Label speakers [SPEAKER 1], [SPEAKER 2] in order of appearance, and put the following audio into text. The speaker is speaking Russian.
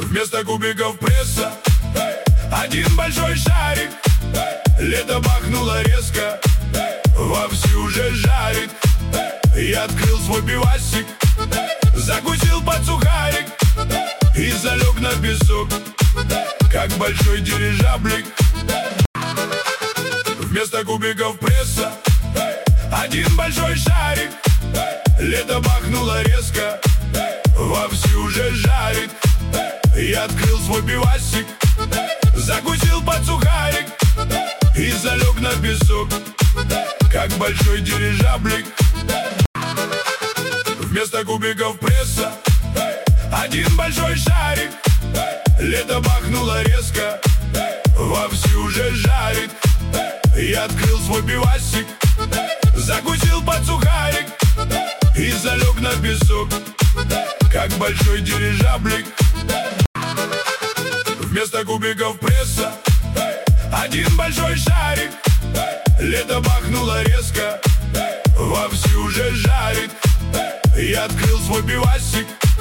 [SPEAKER 1] Вместо кубиков пресса один большой шарик. Лето бахнуло резко, вовсю уже жарит. Я открыл свой пивасик, закусил под сухарик и залег на песок, как большой дирижаблик. Вместо кубиков пресса один большой шарик. Лето бахнуло резко, вовсю уже жарит. Я открыл свой пивасик, закусил под сухарик и залег на песок, как большой дирижаблик. Вместо кубиков пресса один большой шарик. Лето бахнуло резко, вовсю уже жарит. Я открыл свой пивасик, закусил под сухарик и залег на песок, как большой дирижаблик. Вместо кубиков пресса один большой шарик. Лето бахнуло резко, вовсю уже жарит. Я открыл свой пивасик,